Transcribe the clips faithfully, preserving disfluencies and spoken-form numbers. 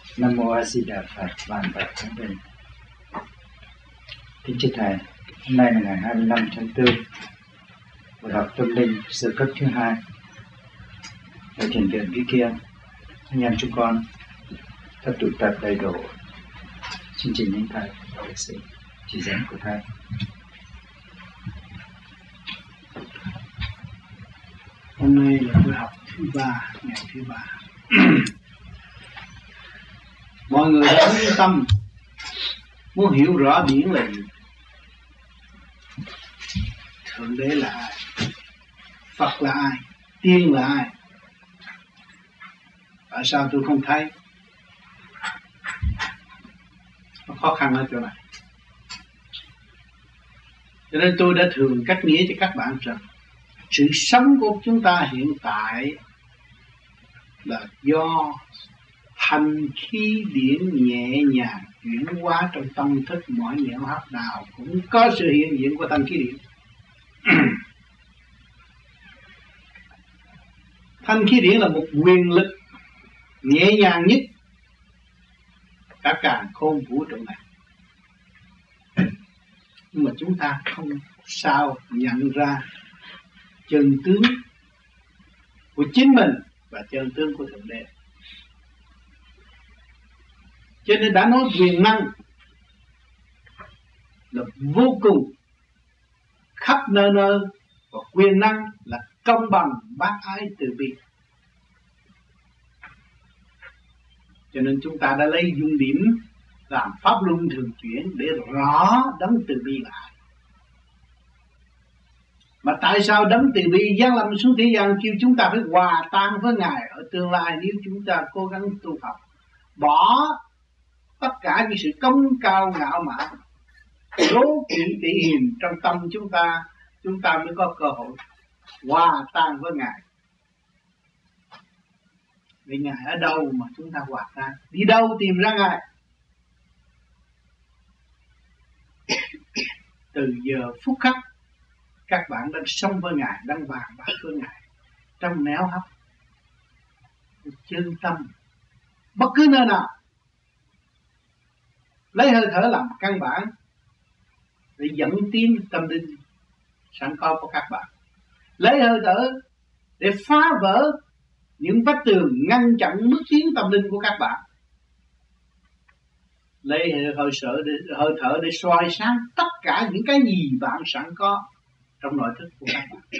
Nam mô A Di Đà Phật. Vạn Phật chúng mình. Kính chư thầy, hôm nay là ngày hai mươi lăm tháng tư, buổi học tâm linh sơ cấp thứ hai ở thiền viện phía kia. Anh em chúng con đã tụ tập đầy đủ chương trình những thầy được sự chỉ dẫn của thầy. Hôm nay là buổi học thứ ba, ngày thứ ba. Mọi người đã yên tâm muốn hiểu rõ điển lệnh Thượng Đế là ai, Phật là ai, Tiên là ai. Tại sao tôi không thấy? Nó khó khăn ở chỗ này. Cho nên tôi đã thường cách nghĩa cho các bạn rằng sự sống của chúng ta hiện tại là do thành khí điển nhẹ nhàng chuyển hóa trong tâm thức mỗi nẻo hấp nào cũng có sự hiện diện của thanh khí điển. Thanh khí điển là một quyền lực nhẹ nhàng nhất cả càn khôn vũ trụ này, nhưng mà chúng ta không sao nhận ra chân tướng của chính mình và chân tướng của Thượng Đế. Cho nên đã nói quyền năng là vô cùng khắp nơi nơi, và quyền năng là công bằng bác ái từ bi. Cho nên chúng ta đã lấy dung điểm làm pháp luân thường chuyển để rõ đấng từ bi là ai. Mà tại sao đấng từ bi giáng lâm xuống thế gian kêu chúng ta phải hòa tan với Ngài ở tương lai nếu chúng ta cố gắng tu học, bỏ tất cả những sự công cao ngạo mạn, đố kỵ tị hiềm trong tâm chúng ta, chúng ta mới có cơ hội hòa tan với Ngài. Vì Ngài ở đâu mà chúng ta hòa tan? Đi đâu tìm ra Ngài? Từ giờ phút khắc các bạn đang sống với Ngài, đang bàn bạc với Ngài trong nẻo hấp chân tâm, bất cứ nơi nào. Lấy hơi thở làm căn bản để dẫn tiến tâm linh sẵn có của các bạn. Lấy hơi thở để phá vỡ những vách tường ngăn chặn bước tiến tâm linh của các bạn. Lấy hơi thở để, hơi thở để soi sáng tất cả những cái gì bạn sẵn có trong nội thức của các bạn.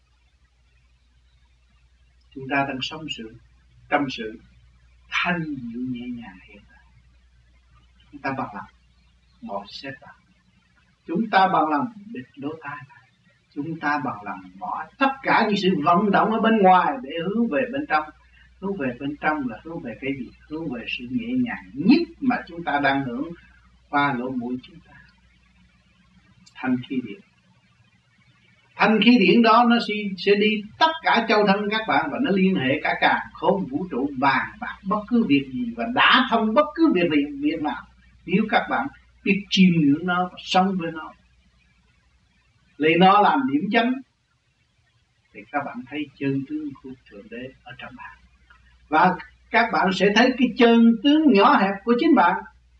Chúng ta đang sống sự tâm sự thanh dịu nhẹ nhàng hiện tại. Chúng ta bằng lòng bỏ xét bạn. Chúng ta bằng lòng bịt lỗ tai. Chúng ta bằng lòng bỏ tất cả những sự vận động ở bên ngoài để hướng về bên trong. Hướng về bên trong là hướng về cái gì? Hướng về sự nhẹ nhàng nhất mà chúng ta đang hưởng qua lỗ mũi chúng ta. Thanh khí điển. Thanh khí điển đó nó sẽ đi tất cả châu thân các bạn, và nó liên hệ cả càn khôn vũ trụ, bàn bạc bất cứ việc gì và đã thông bất cứ việc gì việc nào. Nếu các bạn biết chiêm ngưỡng nó và sống với nó, lấy nó làm điểm chấm, thì các bạn thấy chân tướng của Thượng Đế ở trong bạn. Và các bạn sẽ thấy cái chân tướng nhỏ hẹp của chính bạn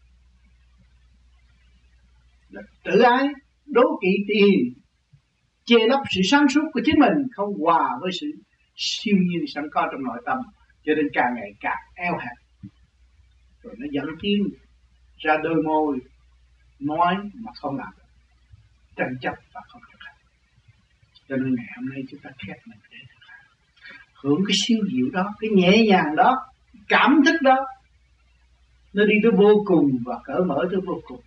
là tự ái, đố kỵ tị hiềm, che lấp sự sáng suốt của chính mình, không hòa với sự siêu nhiên sẵn có trong nội tâm, cho nên càng ngày càng eo hẹp, rồi nó dẫn tiến ra đôi môi nói mà không làm được, tranh chấp và không thực hành. Cho nên ngày hôm nay chúng ta khép mình để thực hành, hưởng cái siêu diệu đó, cái nhẹ nhàng đó, cảm thức đó, nó đi tới vô cùng và cởi mở tới vô cùng.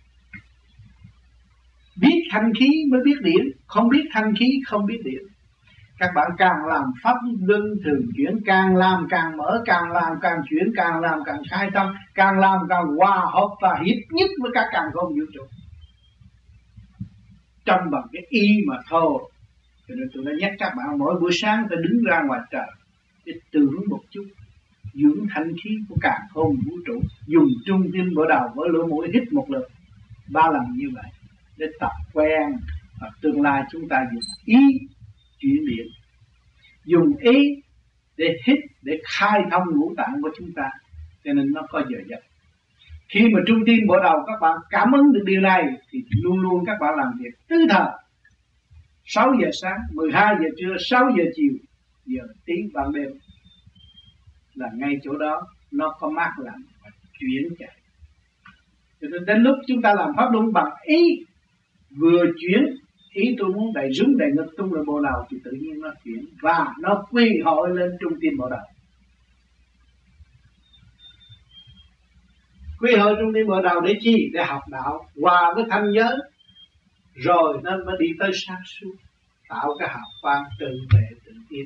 Biết thanh khí mới biết điển, không biết thanh khí không biết điển. Các bạn càng làm pháp luân thường chuyển, càng làm càng mở, càng làm càng chuyển, càng làm càng khai tâm, càng làm càng hòa hợp và hiệp nhất với các càng khôn vũ trụ. Trong bằng cái y mà thôi. Cho nên tôi đã nhắc các bạn mỗi buổi sáng phải đứng ra ngoài trời để tưởng một chút, dưỡng thanh khí của càng khôn vũ trụ, dùng trung tim bộ đầu với lỗ mũi hít một lượt ba lần như vậy để tập quen, và tương lai chúng ta dùng ý chuyển điện, dùng ý để hít để khai thông ngũ tạng của chúng ta, cho nên nó có giờ giấc. Khi mà trung tim bộ đầu các bạn cảm ứng được điều này thì luôn luôn các bạn làm việc tứ thời. Sáu giờ sáng, mười hai giờ trưa, sáu giờ chiều, giờ tí ban đêm là ngay chỗ đó nó có mát lạnh và chuyển chạy. Cho nên đến lúc chúng ta làm pháp luân bằng ý, vừa chuyển ý tôi muốn đầy rúng đầy ngực tung lên bộ đầu thì tự nhiên nó chuyển và nó quy hội lên trung tim bộ đầu. Quy hội trung tim bộ đầu để chi? Để học đạo hòa với thanh giới, rồi nó mới đi tới sáng suốt, tạo cái hào quang tự vệ tự tiến.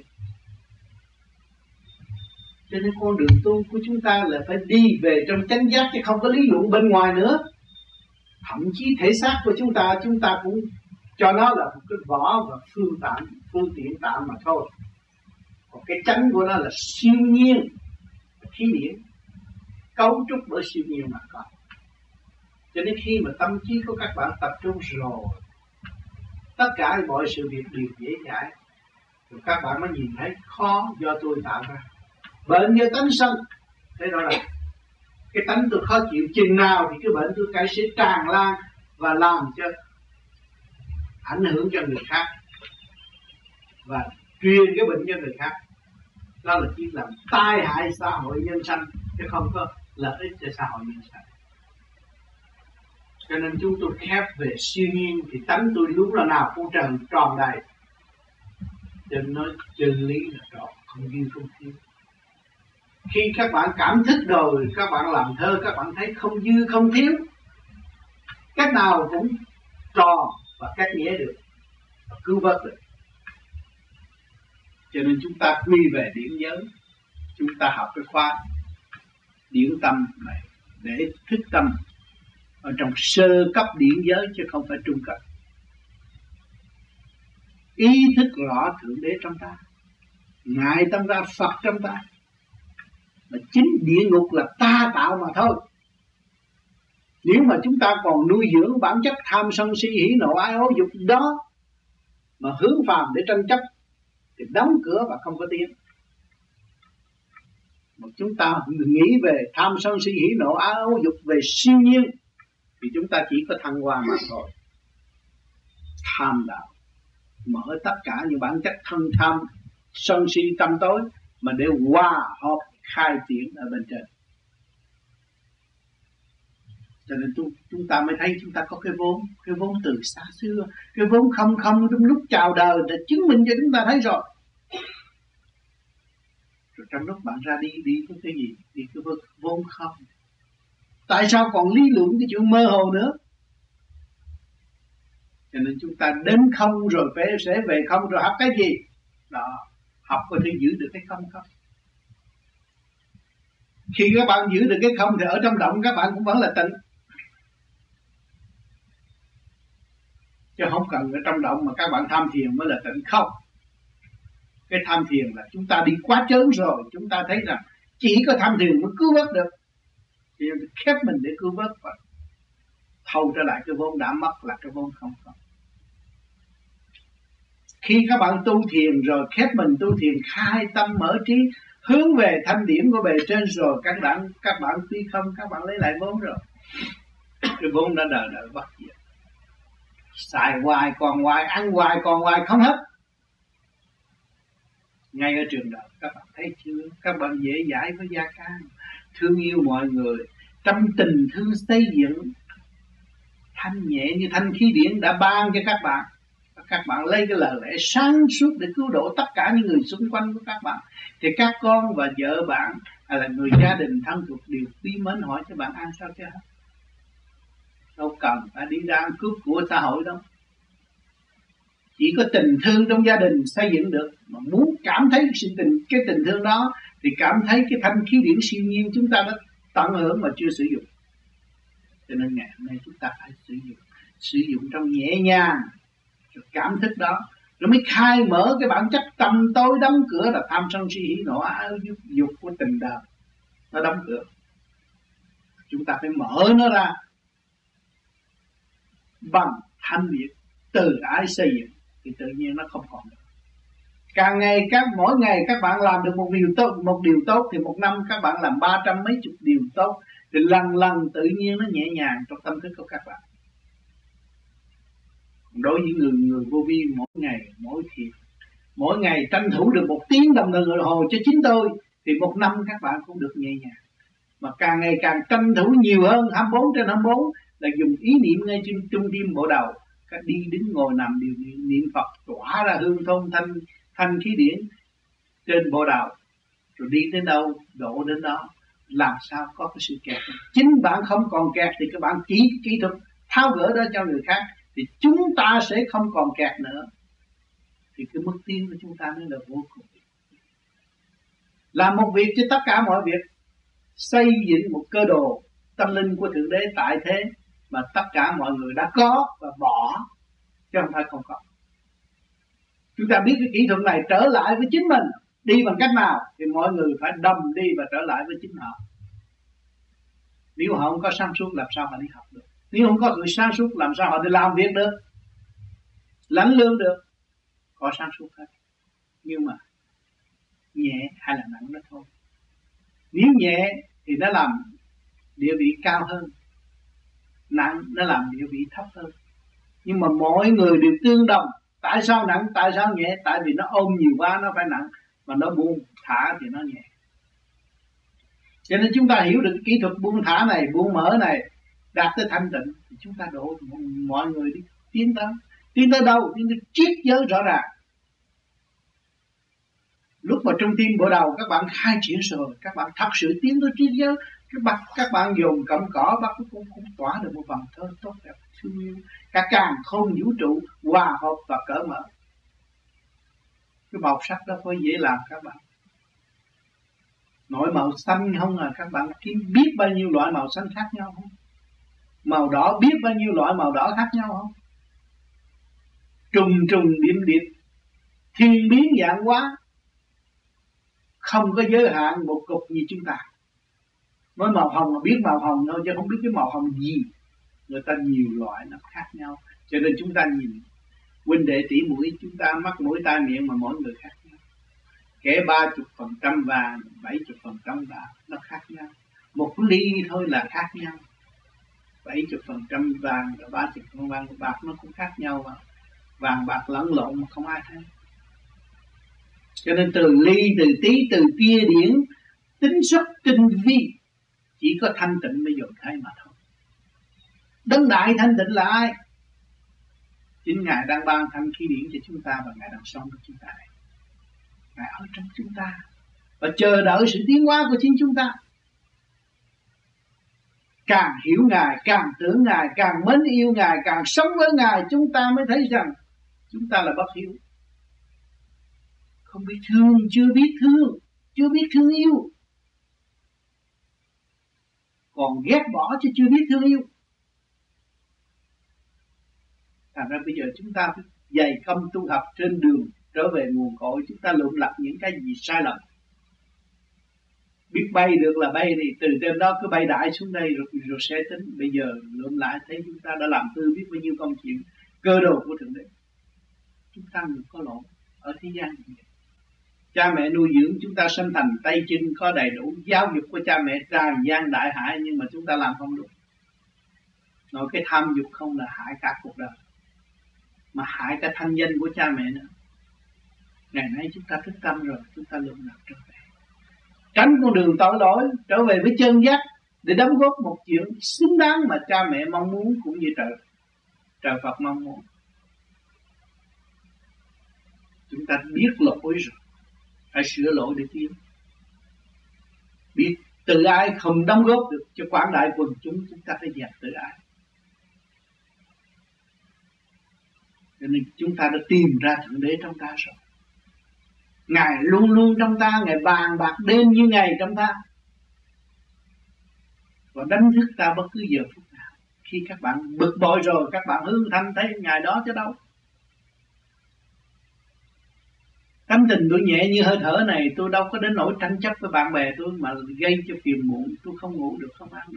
Cho nên con đường tu của chúng ta là phải đi về trong chánh giác chứ không có lý luận bên ngoài nữa. Thậm chí thể xác của chúng ta, chúng ta cũng cho nó là một cái vỏ và phương tạm, phương tiện tạm mà thôi. Còn cái chánh của nó là siêu nhiên, khí điển, cấu trúc bởi siêu nhiên mà có. Cho nên khi mà tâm trí của các bạn tập trung rồi, tất cả mọi sự việc đều dễ dãi. Rồi các bạn mới nhìn thấy khó do tôi tạo ra. Bệnh do tánh sân. Thế đó là cái tánh tôi khó chịu chừng nào thì cái bệnh tôi cái sẽ tràn lan và làm cho ảnh hưởng cho người khác và truyền cái bệnh cho người khác. Đó là chỉ làm tai hại xã hội nhân sanh chứ không có lợi ích cho xã hội nhân sanh. Cho nên chúng tôi khép về siêu nhiên thì tánh tôi lúc là nào cũng tròn tròn đầy. Cho nên nói chân lý là tròn, không dư không thiếu. Khi các bạn cảm thức rồi, các bạn làm thơ, các bạn thấy không dư không thiếu, cách nào cũng tròn và cách nghĩa được và cứu vớt được. Cho nên chúng ta quy về điển giới, chúng ta học cái khóa điển tâm này để thức tâm ở trong sơ cấp điển giới chứ không phải trung cấp. Ý thức rõ Thượng Đế trong ta, ngài tâm ra Phật trong ta, mà chính địa ngục là ta tạo mà thôi. Nếu mà chúng ta còn nuôi dưỡng bản chất tham sân si hỉ nộ ái ố dục đó mà hướng phàm để tranh chấp thì đóng cửa và không có tiến. Mà chúng ta nghĩ về tham sân si hỉ nộ ái ố dục về siêu nhiên thì chúng ta chỉ có thăng hoa mà thôi. Tham đạo mở tất cả những bản chất thân tham sân si tâm tối mà để hòa hợp khai triển ở bên trên. Cho nên tu, chúng ta mới thấy chúng ta có cái vốn, cái vốn từ xa xưa, cái vốn không không trong lúc chào đời đã chứng minh cho chúng ta thấy rồi. Rồi trong lúc bạn ra đi, đi với cái gì? Đi cái vốn không. Tại sao còn lý luận cái chuyện mơ hồ nữa? Cho nên chúng ta đến không rồi phải sẽ về không rồi học cái gì? Đó, học có thể giữ được cái không không. Khi các bạn giữ được cái không thì ở trong động các bạn cũng vẫn là tịnh. Chứ không cần ở trong động mà các bạn tham thiền mới là tịnh không. Cái tham thiền là chúng ta đi quá chớn rồi, chúng ta thấy rằng chỉ có tham thiền mới cứu vớt được. Thì khép mình để cứu vớt và thâu trở lại cái vốn đã mất là cái vốn không không. Khi các bạn tu thiền rồi khép mình tu thiền khai tâm mở trí hướng về thanh điểm của bề trên rồi các bạn các bạn tuy không các bạn lấy lại vốn rồi. Cái vốn đã đời đời bất diệt. Xài hoài còn hoài, ăn hoài còn hoài không hết. Ngay ở trường đời các bạn thấy chưa? Các bạn dễ dãi với gia can, thương yêu mọi người, trong tình thương xây dựng, thanh nhẹ như thanh khí điển đã ban cho các bạn. Các bạn lấy cái lời lẽ sáng suốt để cứu độ tất cả những người xung quanh của các bạn. Thì các con và vợ bạn hay là người gia đình thân thuộc đều quý mến hỏi cho bạn ăn sao chứ hết. Đâu cần phải đi ra ăn cướp của xã hội đâu. Chỉ có tình thương trong gia đình xây dựng được. Mà muốn cảm thấy sự tình, cái tình thương đó thì cảm thấy cái thanh khí điển siêu nhiên chúng ta đã tận hưởng mà chưa sử dụng. Cho nên ngày hôm nay chúng ta phải sử dụng. Sử dụng trong nhẹ nhàng. Rồi cảm thức đó. Rồi mới khai mở cái bản chất tâm tối đóng cửa là tham sân si hỉ nộ ái dục, dục của tình đời. Nó đóng cửa. Chúng ta phải mở nó ra. Bằng thanh biệt từ ái xây dựng thì tự nhiên nó không còn được. Càng ngày các mỗi ngày các bạn làm được một điều tốt, một điều tốt thì một năm các bạn làm ba trăm mấy chục điều tốt. Thì lần lần tự nhiên nó nhẹ nhàng trong tâm thức của các bạn. Đối với người người vô vi, mỗi ngày mỗi thiền, mỗi ngày tranh thủ được một tiếng đồng hồ hồ cho chính tôi, thì một năm các bạn cũng được nhẹ nhàng. Mà càng ngày càng tranh thủ nhiều hơn, hai mươi bốn trên hai mươi bốn, là dùng ý niệm ngay trên trung tim bộ đầu. Các đi đứng ngồi nằm đều niệm, niệm Phật, tỏa ra hương thơm thanh thanh khí điển trên bộ đầu, rồi đi đến đâu độ đến đó. Làm sao có cái sự kẹt? Chính bạn không còn kẹt thì các bạn chỉ kỹ thuật tháo gỡ đó cho người khác, thì chúng ta sẽ không còn kẹt nữa. Thì cái mức tiến của chúng ta mới là vô cùng. Làm một việc cho tất cả mọi việc, xây dựng một cơ đồ tâm linh của Thượng Đế tại thế mà tất cả mọi người đã có và bỏ, chứ không phải không có. Chúng ta biết cái kỹ thuật này trở lại với chính mình đi bằng cách nào thì mọi người phải đầm đi và trở lại với chính họ. Nếu họ không có sáng suốt làm sao họ đi học được? Nếu không có người sáng suốt làm sao họ đi làm việc được, lãnh lương được? Có sáng suốt hết, nhưng mà nhẹ hay là nặng đó thôi. Nếu nhẹ thì nó làm địa vị cao hơn, nặng nó làm địa vị thấp hơn. Nhưng mà mỗi người đều tương đồng. Tại sao nặng, tại sao nhẹ? Tại vì nó ôm nhiều quá nó phải nặng, mà nó buông thả thì nó nhẹ. Cho nên chúng ta hiểu được kỹ thuật buông thả này, buông mở này, đạt tới thanh tịnh thì chúng ta đổ mọi người đi tiến tới. Tiến tới đâu? Tiến tới triết giới rõ ràng. Lúc mà trong tim bộ đầu các bạn khai triển rồi, các bạn thật sự tiến tới triết giới. Các bạn, các bạn dùng cọng cỏ bắt cũng, cũng tỏa được một vòng thơ tốt đẹp, thương yêu. Cả càng không vũ trụ hòa hợp và cởi mở. Cái màu sắc đó có dễ làm các bạn. Nói màu xanh không à, các bạn biết bao nhiêu loại màu xanh khác nhau không? Màu đỏ biết bao nhiêu loại màu đỏ khác nhau không? Trùng trùng điểm điểm, thiên biến dạng hóa, không có giới hạn một cục như chúng ta. Nói màu hồng mà biết màu hồng thôi, chứ không biết cái màu hồng gì. Người ta nhiều loại nó khác nhau, cho nên chúng ta nhìn huynh đệ tỷ mũi, chúng ta mắt mũi tai miệng mà mỗi người khác nhau. Kẻ ba chục phần trăm vàng, bảy chục phần trăm bạc, nó khác nhau. Một ly thôi là khác nhau. Bảy chục phần trăm vàng và ba chục phần vàng bạc nó cũng khác nhau mà. Vàng bạc lẫn lộn mà không ai thấy. Cho nên từ ly, từ tí, từ tia điển, tính xuất tinh vi, chỉ có thanh tịnh mới dùng thấy mà thôi. Đấng đại thanh tịnh là ai? Chính Ngài đang ban thanh khí điển cho chúng ta và Ngài đang sống với chúng ta. Ngài ở trong chúng ta và chờ đợi sự tiến hóa của chính chúng ta. Càng hiểu Ngài, càng tưởng Ngài, càng mến yêu Ngài, càng sống với Ngài, chúng ta mới thấy rằng chúng ta là bất hiếu. Không biết thương, chưa biết thương, chưa biết thương yêu. Còn ghét bỏ chứ chưa biết thương yêu. Thành ra bây giờ chúng ta phải dày công tu học trên đường trở về nguồn cội. Chúng ta lượm lặt những cái gì sai lầm. Biết bay được là bay thì từ trên đó cứ bay đại xuống đây rồi, rồi sẽ tính. Bây giờ lượm lại thấy chúng ta đã làm hư biết bao nhiêu công chuyện cơ đồ của Thượng Đế. Chúng ta đừng có lỗi ở thế gian này. Cha mẹ nuôi dưỡng chúng ta sinh thành tay chân có đầy đủ, giáo dục của cha mẹ tràn gian đại hải, nhưng mà chúng ta làm không đúng. Nói cái tham dục không là hại cả cuộc đời, mà hại cả thanh danh của cha mẹ nữa. Ngày nay chúng ta thức tâm rồi, chúng ta lượm lặt trở về, tránh con đường tội lỗi, trở về với chân giác để đóng góp một chuyện xứng đáng mà cha mẹ mong muốn, cũng như trời trời Phật mong muốn. Chúng ta biết lỗi rồi, phải sửa lỗi để tiến. Biết tự ái không đóng góp được cho quảng đại quần chúng, chúng ta phải dẹp tự ái. Cho nên chúng ta đã tìm ra Thượng Đế trong ta rồi. Ngài luôn luôn trong ta, Ngài bàn bạc đêm như ngày trong ta, và đánh thức ta bất cứ giờ phút nào. Khi các bạn bực bội rồi, các bạn hương thanh thấy Ngài đó chứ đâu. Tánh tình tôi nhẹ như hơi thở này, tôi đâu có đến nỗi tranh chấp với bạn bè tôi mà gây cho phiền muộn, tôi không ngủ được, không ăn được.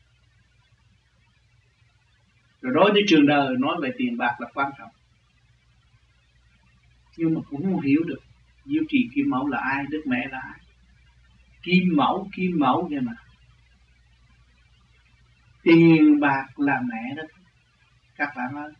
Rồi đối với trường đời nói về tiền bạc là quan trọng, nhưng mà cũng không hiểu được Diệu Trì Kim Mẫu là ai, Đức Mẹ là ai. Kim Mẫu, Kim Mẫu vậy mà. Tiền bạc là mẹ đó các bạn ơi.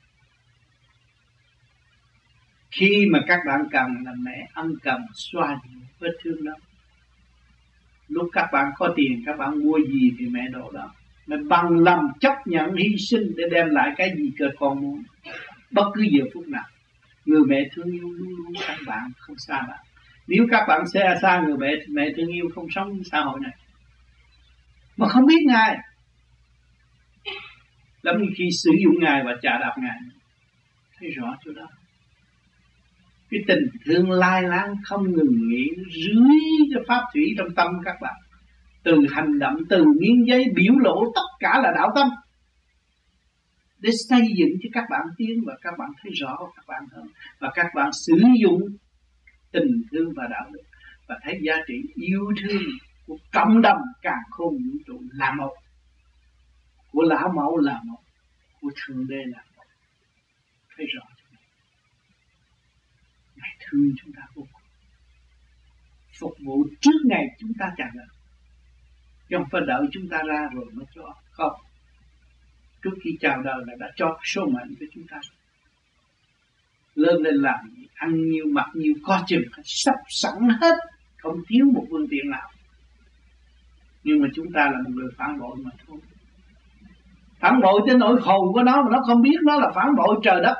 Khi mà các bạn cần là mẹ ân cần xoa dịu vết thương đó. Lúc các bạn có tiền các bạn mua gì thì mẹ đổ đó. Mẹ bằng lòng chấp nhận hy sinh để đem lại cái gì cơ con muốn. Bất cứ giờ phút nào. Người mẹ thương yêu luôn luôn các bạn, không xa bạn. Nếu các bạn xa xa người mẹ, mẹ thương yêu không sống xã hội này. Mà không biết Ngài. Lắm khi sử dụng Ngài và chà đạp Ngài. Thấy rõ chỗ đó. Cái tình thương lai láng không ngừng nghỉ rưới cho pháp thủy trong tâm các bạn. Từ hành động, từ miếng giấy biểu lộ tất cả là đạo tâm. Để xây dựng cho các bạn tiến và các bạn thấy rõ các bạn hơn. Và các bạn sử dụng tình thương và đạo đức. Và thấy giá trị yêu thương của cộng đồng càn khôn vũ trụ là một. Của Lão Mẫu là một. Của Thượng Đế là một. Thấy rõ. Ngài thương chúng ta vô cùng. Phục vụ trước ngày chúng ta trả lời. Chứ không phải đợi chúng ta ra rồi mới cho. Không. Trước khi chào đời là đã cho số mệnh cho chúng ta. Lên lên làm gì, ăn nhiêu, mặc nhiêu, có chừng, sắp sẵn hết. Không thiếu một phương tiện nào. Nhưng mà chúng ta là một người phản bội mà thôi. Phản bội tới nỗi khùng của nó mà nó không biết nó là phản bội trời đất.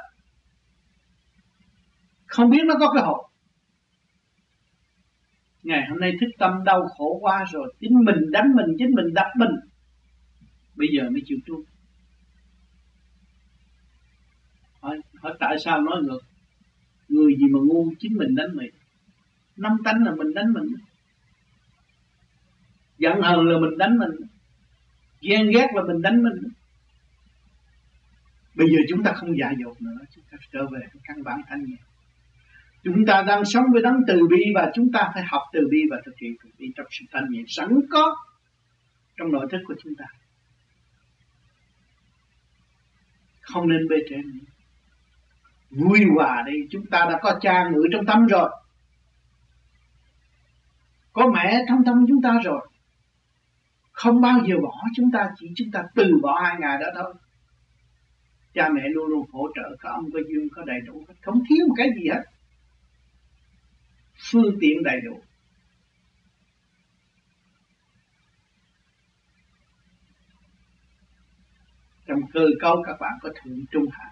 Không biết nó có cái hồn. Ngày hôm nay thức tâm đau khổ quá rồi. Chính mình đánh mình, chính mình đập mình. Bây giờ mới chịu tu. Hỏi, hỏi tại sao nói ngược. Người gì mà ngu chính mình đánh mình. Năm tánh là mình đánh mình. Giận hờn là mình đánh mình. Ghen ghét là mình đánh mình. Bây giờ chúng ta không dại dột nữa. Chúng ta trở về cái căn bản thanh nhẹ. Chúng ta đang sống với đấng từ bi và chúng ta phải học từ bi và thực hiện từ bi trong sự thanh nhẹ sẵn có trong nội thức của chúng ta. Không nên bê trễ nữa. Vui hòa đi, chúng ta đã có cha ngự trong tâm rồi. Có mẹ thăm thăm chúng ta rồi. Không bao giờ bỏ chúng ta, chỉ chúng ta từ bỏ hai ngày đó thôi. Cha mẹ luôn luôn hỗ trợ, có ông có dương, có đầy đủ, không thiếu một cái gì hết. Phương tiện đầy đủ. Trong cơ cấu các bạn có thượng trung hạ.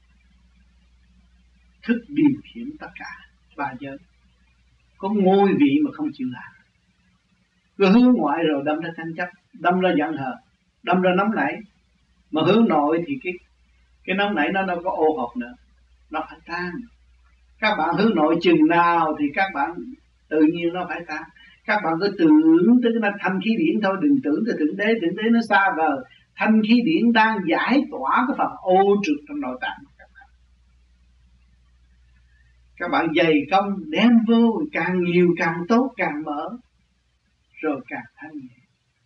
Thức điều khiển tất cả ba giới. Có ngôi vị mà không chịu làm. Cứ hướng ngoại rồi đâm ra tranh chấp, đâm ra giận hờn, đâm ra nóng nảy. Mà hướng nội thì cái cái nóng nảy nó đâu có ô hợp nữa. Nó phải tan. Các bạn hướng nội chừng nào thì các bạn tự nhiên nó phải tan. Các bạn cứ tưởng tới cái thanh khí điển thôi, đừng tưởng tới Thượng Đế, Thượng Đế nó xa vời. Thanh khí điển đang giải tỏa cái phần ô trượt trong nội tạng của các bạn. Các bạn dày công đem vô càng nhiều càng tốt, càng mở, rồi càng thanh nhẹ.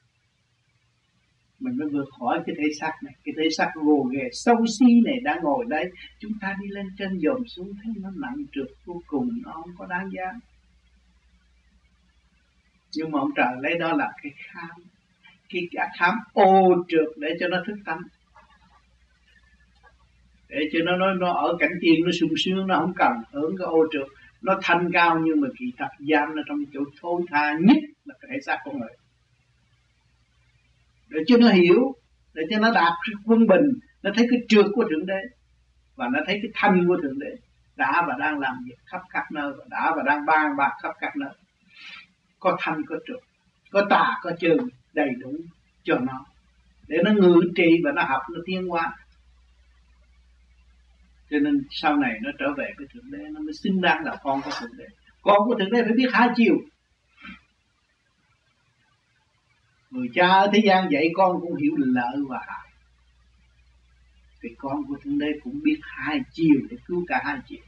Mình mới vượt khỏi cái thể xác này, cái thể xác gồ ghề sâu xí này đang ngồi đây. Chúng ta đi lên trên dòm xuống thấy nó nặng trược vô cùng, nó không có đáng giá. Nhưng mà ông trời lấy đó là cái khám, cái khám ô trượt để cho nó thức tâm, để cho nó nó, nó ở cảnh tiên nó sung sướng, nó không cần hưởng cái ô trượt. Nó thanh cao nhưng mà kỳ thật giam nó trong chỗ thối tha nhất là cái thể xác của người. Để cho nó hiểu, để cho nó đạt quân bình, nó thấy cái trượt của Thượng Đế và nó thấy cái thanh của Thượng Đế đã và đang làm việc khắp các nơi, và đã và đang ban bạc khắp các nơi. Có thanh có trượt, có tà có trừ đầy đủ cho nó, để nó ngự trị và nó học, nó tiến hóa. Cho nên sau này nó trở về với Thượng Đế, nó mới xứng đáng là con của Thượng Đế. Con của Thượng Đế phải biết hai chiều. Người cha ở thế gian dạy con cũng hiểu lợi và hại. Thì con của Thượng Đế cũng biết hai chiều để cứu cả hai chiều.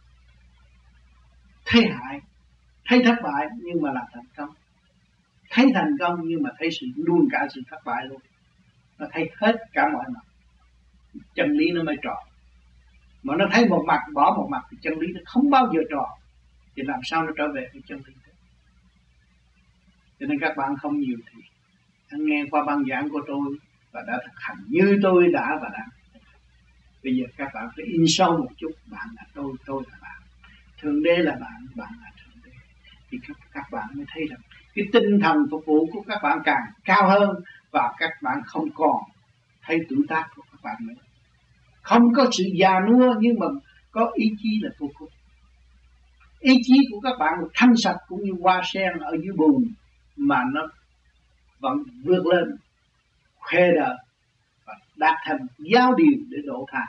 Thấy hại, thấy thất bại nhưng mà làm thành công. Thấy thành công nhưng mà thấy sự luôn cả sự thất bại luôn. Nó thấy hết cả mọi mặt. Chân lý nó mới tròn. Mà nó thấy một mặt bỏ một mặt thì chân lý nó không bao giờ tròn. Thì làm sao nó trở về với chân lý thế? Cho nên các bạn không nhiều thì nghe qua băng giảng của tôi và đã thực hành như tôi đã và đang. Bây giờ các bạn phải in sâu một chút, bạn là tôi, tôi là bạn, Thượng Đế là bạn, bạn là Thượng Đế. Thì các, các bạn mới thấy rằng cái tinh thần phục vụ của các bạn càng cao hơn, và các bạn không còn thấy tuổi tác của các bạn nữa. Không có sự già nua, nhưng mà có ý chí là vô cùng. Ý chí của các bạn thanh sạch cũng như hoa sen ở dưới bùn, mà nó vẫn vượt lên, khoe đời và đạt thành giáo điều để độ tha.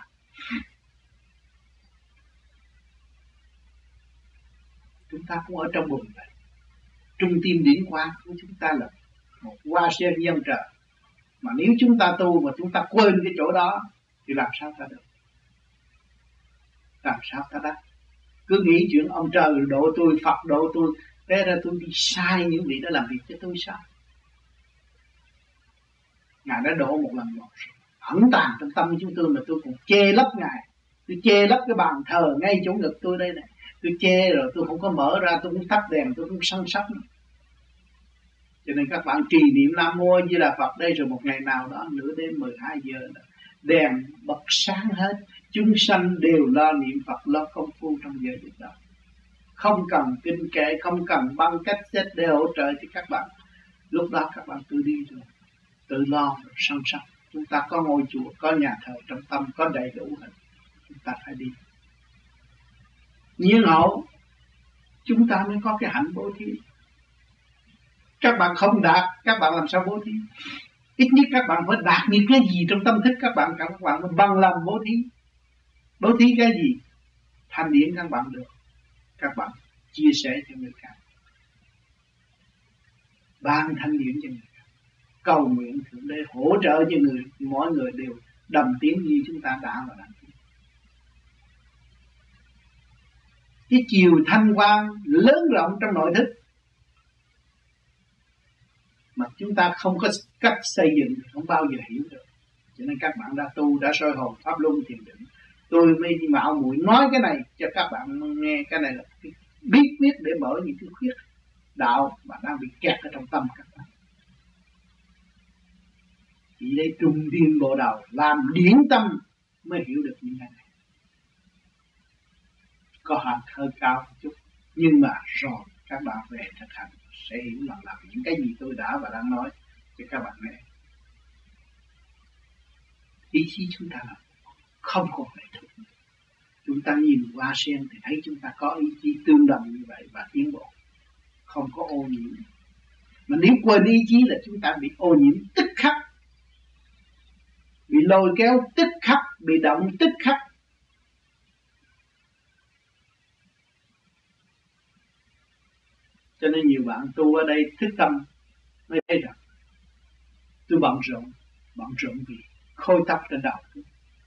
Chúng ta cũng ở trong bùn vậy. Trung tim điển quang của chúng ta là một hoa sen dân trời. Mà nếu chúng ta tu mà chúng ta quên cái chỗ đó thì làm sao ta được? Làm sao ta đắc? Cứ nghĩ chuyện ông trời độ tôi, Phật độ tôi, thế ra tôi đi sai những vị đó làm việc cho tôi sao? Ngài đã độ một lần một ẩn tàng trong tâm chúng tôi, mà tôi còn che lấp Ngài. Tôi che lấp cái bàn thờ ngay chỗ ngực tôi đây này. Tôi che rồi tôi không có mở ra, tôi cũng tắt đèn, tôi cũng săn sóc. Cho nên các bạn trì niệm Nam Mô A Di Đà Phật đây, rồi một ngày nào đó nửa đêm mười hai giờ đó, đèn bật sáng hết, chúng sanh đều lo niệm Phật, lo công phu trong giờ giấc đó. Không cần kinh kệ, không cần băng cách chết để hỗ trợ cho các bạn. Lúc đó các bạn tự đi rồi, tự lo rồi săn sóc. Chúng ta có ngôi chùa, có nhà thờ trong tâm, có đầy đủ hết. Chúng ta phải đi. Nhiên hậu, chúng ta mới có cái hạnh bố thí. Các bạn không đạt, các bạn làm sao bố thí? Ít nhất các bạn phải đạt những cái gì trong tâm thức các bạn, các bạn mới bằng lòng bố thí. Bố thí cái gì? Thanh điển các bạn được, các bạn chia sẻ cho người khác, ban thanh điển cho người khác, cầu nguyện Thượng Đế hỗ trợ cho người, mỗi người đều đồng tiếng như chúng ta đã và đang. Cái chiều thanh quan lớn rộng trong nội thức mà chúng ta không có cách xây dựng thì không bao giờ hiểu được. Cho nên các bạn đã tu, đã soi hồn pháp luân thiền định. Tôi mới mạo muội nói cái này cho các bạn nghe. Cái này là cái bí quyết để mở những cái khuyết đạo mà đang bị kẹt ở trong tâm các bạn. Chỉ lấy trung tim bộ đầu, làm điển tâm mới hiểu được những cái này. Có hạt hơi cao một chút, nhưng mà rồi các bạn về thực hành sẽ hiểu rằng là những cái gì tôi đã và đang nói cho các bạn nghe. Ý chí chúng ta là không còn lệ thuộc. Chúng ta nhìn hoa sen thì thấy chúng ta có ý chí tương đồng như vậy và tiến bộ, không có ô nhiễm. Mà nếu quên ý chí là chúng ta bị ô nhiễm tức khắc, bị lôi kéo tức khắc, bị động tức khắc. Cho nên nhiều bạn tu ở đây thức tâm mới thấy rằng tôi bận rộn, bận rộn vì khôi tóc trên đầu tôi.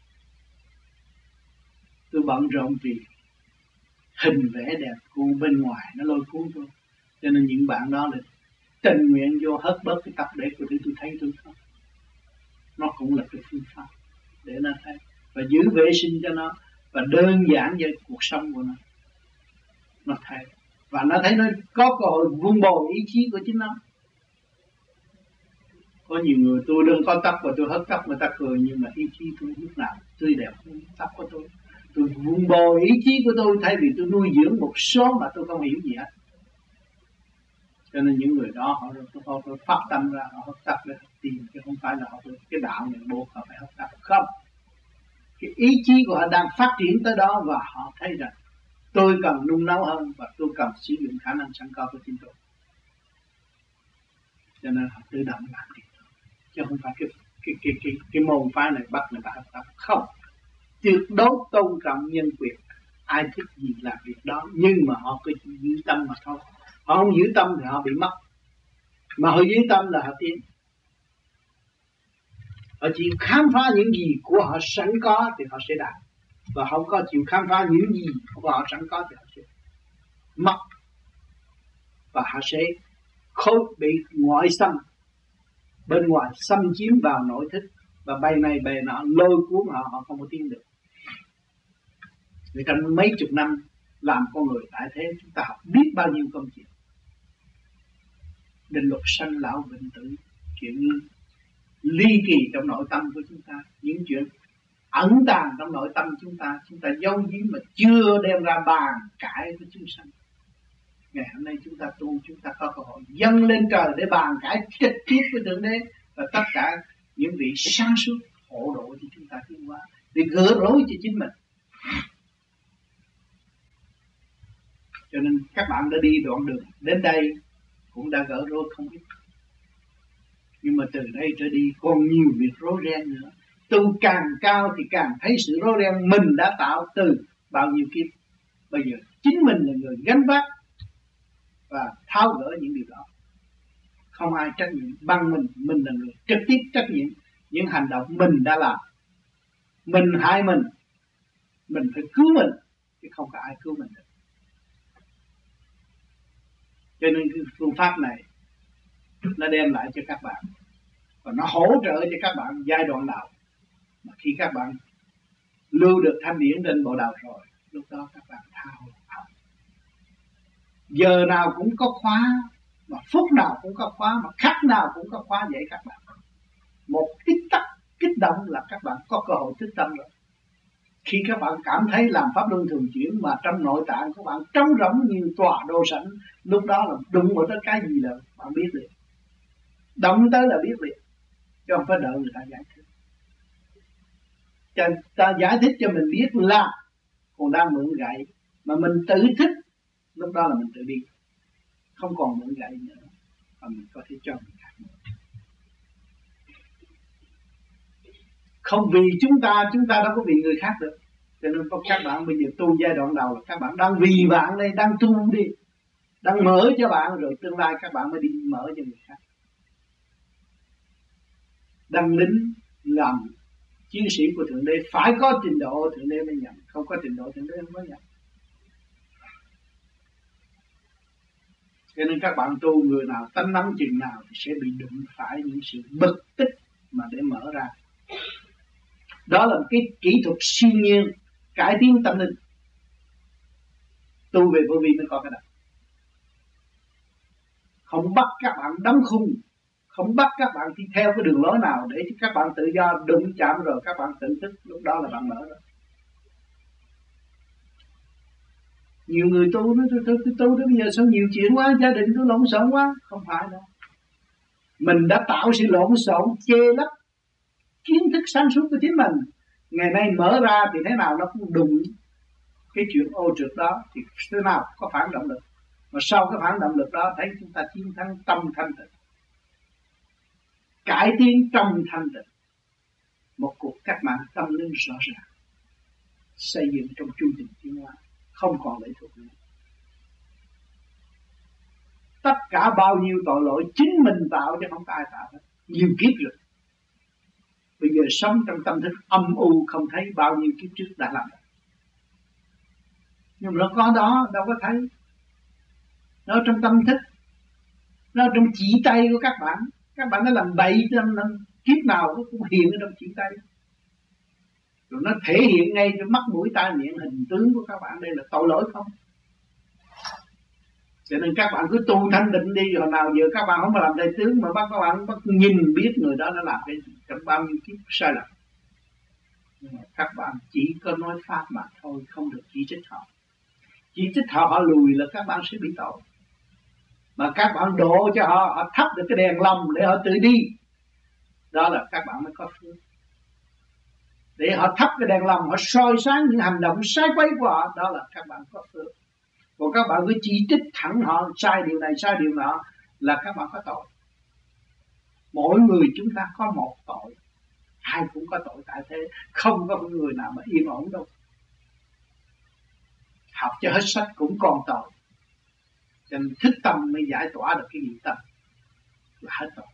Tôi bận rộn vì hình vẽ đẹp của bên ngoài nó lôi cuốn tôi. Cho nên những bạn đó là tình nguyện vô hớt bớt cái tóc để của tôi, tôi thấy tôi không. Nó cũng là cái phương pháp để nó thấy và giữ vệ sinh cho nó và đơn giản về cuộc sống của nó. Nó thấy và nó thấy nó có cơ hội vun bồi ý chí của chính nó. Có nhiều người tôi đừng có tóc và tôi hớt tóc người ta cười, nhưng mà ý chí tôi lúc nào tươi đẹp hơn tóc của tôi. Tôi vun bồi ý chí của tôi thay vì tôi nuôi dưỡng một số mà tôi không hiểu gì hết. Cho nên những người đó họ họ, họ phát tâm ra họ hớt tóc để tìm, chứ không phải là họ cái đạo này buộc họ phải hớt tóc. Không, cái ý chí của họ đang phát triển tới đó và họ thấy rằng tôi cần nung nấu hơn và tôi cần sử dụng khả năng sẵn có của chính tôi. Cho nên họ tự động làm việc, chứ không phải cái cái cái cái, cái môn phái này bắt người ta hấp tấp. Không, tuyệt đối tôn trọng nhân quyền, ai thích gì làm việc đó, nhưng mà họ cứ giữ tâm mà thôi. Họ không giữ tâm thì họ bị mất, mà họ giữ tâm là họ tiến. Họ chỉ khám phá những gì của họ sẵn có thì họ sẽ đạt, và không có chịu khám phá những gì của họ sẵn có thì họ sẽ mất, và họ sẽ khối bị ngoại xâm, bên ngoài xâm chiếm vào nội thức và bay này bay nọ lôi cuốn họ, họ không có tiến được. Vì trong mấy chục năm làm con người tại thế, chúng ta học biết bao nhiêu công chuyện, định luật sanh lão bệnh tử, chuyện ly kỳ trong nội tâm của chúng ta, những chuyện ẩn tàng trong nội tâm chúng ta, chúng ta giấu giếm mà chưa đem ra bàn cãi với chúng sanh. Ngày hôm nay chúng ta tu, chúng ta có cơ hội dâng lên trời để bàn cãi trực tiếp với Thượng Đế và tất cả những vị sáng suốt hộ độ cho chúng ta tiến hóa, để gỡ rối cho chính mình. Cho nên các bạn đã đi đoạn đường đến đây cũng đã gỡ rối không ít. Nhưng mà từ đây trở đi còn nhiều việc rối ren nữa. Tu càng cao thì càng thấy sự rối ren mình đã tạo từ bao nhiêu kiếp. Bây giờ chính mình là người gánh vác và tháo gỡ những điều đó. Không ai trách nhiệm bằng mình. Mình là người trực tiếp trách nhiệm những hành động mình đã làm. Mình hại mình, mình phải cứu mình, chứ không có ai cứu mình được. Cho nên cái phương pháp này nó đem lại cho các bạn, và nó hỗ trợ cho các bạn giai đoạn nào. Mà khi các bạn lưu được thanh điển trên bộ đầu rồi, lúc đó các bạn thao học. Giờ nào cũng có khóa, mà phút nào cũng có khóa, mà khắc nào cũng có khóa dạy các bạn. Một tích tắc kích động là các bạn có cơ hội thức tâm rồi. Khi các bạn cảm thấy làm pháp luân thường chuyển mà trong nội tạng của bạn trống rỗng như tòa đô sảnh, lúc đó là đụng vào tới cái gì là bạn biết liền. Động tới là biết liền, chứ không phải đợi người ta giải thích. Cho ta giải thích cho mình biết là còn đang mượn gậy, mà mình tự thích, lúc đó là mình tự đi, không còn mượn gậy nữa, và mình có thể cho người khác nữa. Không vì chúng ta, chúng ta đâu có vì người khác được. Cho nên các bạn bây giờ tu giai đoạn đầu là các bạn đang vì bạn đây, đang tu đi, đang mở cho bạn, rồi tương lai các bạn mới đi mở cho người khác. Đăng lính làm chiến sĩ của Thượng Đế phải có trình độ Thượng Đế mới nhận, không có trình độ Thượng Đế không có nhận. Cho nên các bạn tu, người nào tánh nắm chừng nào thì sẽ bị đụng phải những sự bực tức mà để mở ra. Đó là một cái kỹ thuật siêu nhiên cải tiến tâm linh. Tu về vô vi mới có cái đó. Không bắt các bạn đóng khung, không bắt các bạn đi theo cái đường lối nào để cho các bạn tự do đụng chạm rồi các bạn tự thức, lúc đó là bạn mở rồi. Nhiều người tu nói tôi tu tôi tu tới bây giờ sao nhiều chuyện quá, gia đình tôi lộn xộn quá. Không phải đâu. Mình đã tạo sự lộn xộn chê lấp kiến thức sáng suốt của chính mình. Ngày nay mở ra thì thế nào nó cũng đụng cái chuyện ô trượt đó, thì thế nào có phản động lực. Mà sau cái phản động lực đó thấy chúng ta chiến thắng tâm thanh tịnh, cải tiến trong thanh tịnh, một cuộc cách mạng tâm linh rõ ràng, xây dựng trong chu trình tiến hóa, không còn lệ thuộc nữa. Tất cả bao nhiêu tội lỗi chính mình tạo chứ không có ai tạo hết, nhiều kiếp rồi. Bây giờ sống trong tâm thức âm u không thấy bao nhiêu kiếp trước đã làm. Nhưng mà nó có đó, đâu có thấy. Nó trong tâm thức, nó trong chỉ tay của các bạn. Các bạn đã làm bậy trong kiếp nào nó cũng hiện ở trong chỉ tay. Rồi nó thể hiện ngay trong mắt mũi tai miệng hình tướng của các bạn. Đây là tội lỗi không? Cho nên các bạn cứ tu thanh định đi, rồi nào giờ các bạn không phải làm đại tướng, mà bắt các bạn bắt nhìn biết người đó đã làm cái gì trong bao nhiêu kiếp sai lầm. Nhưng mà các bạn chỉ có nói pháp mà thôi, không được chỉ trích họ. Chỉ trích họ, họ lùi là các bạn sẽ bị tội. Mà các bạn độ cho họ, họ thắp được cái đèn lòng để họ tự đi, đó là các bạn mới có phước. Để họ thắp cái đèn lòng, họ soi sáng những hành động sai quấy của họ, đó là các bạn có phước. Còn các bạn cứ chỉ trích thẳng họ, sai điều này, sai điều nọ, là các bạn có tội. Mỗi người chúng ta có một tội, ai cũng có tội tại thế, không có người nào mà yên ổn đâu. Học cho hết sách cũng còn tội. Cho nên thức tâm mới giải tỏa được cái nghiệp tâm là hết tội.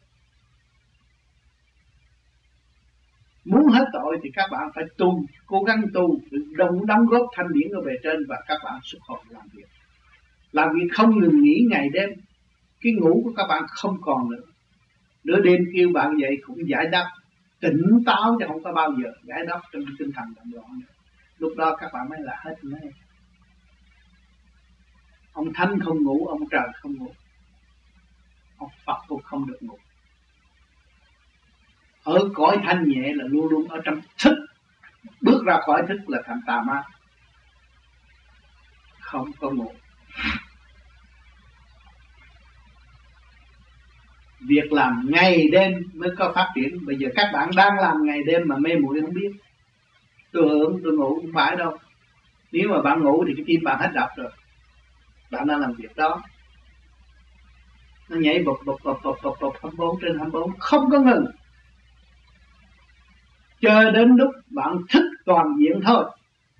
Muốn hết tội thì các bạn phải tu, cố gắng tu, đóng đóng góp thanh điển ở bề trên, và các bạn xuất hồn làm việc. Làm việc không ngừng nghỉ ngày đêm. Cái ngủ của các bạn không còn nữa. Nửa đêm kêu bạn dậy cũng giải đáp, tỉnh táo chứ không có bao giờ giải đáp trong tinh thần động loạn nữa. Lúc đó các bạn mới là hết mê. Ông Thánh không ngủ, ông trời không ngủ, ông Phật cũng không được ngủ. ở cõi thanh nhẹ là luôn luôn ở trong thức, bước ra khỏi thức là thành tà ma, không có ngộ. Việc làm ngày đêm mới có phát triển. Bây giờ các bạn đang làm ngày đêm mà mê muội không biết. Tôi hưởng tôi ngủ không phải đâu. Nếu mà bạn ngủ thì cái tim bạn hết đập rồi. Bạn đang làm việc đó, nó nhảy bập bập bập bập bập bập hai mươi bốn trên hai mươi bốn không có ngừng, chờ đến lúc bạn thức toàn diện thôi.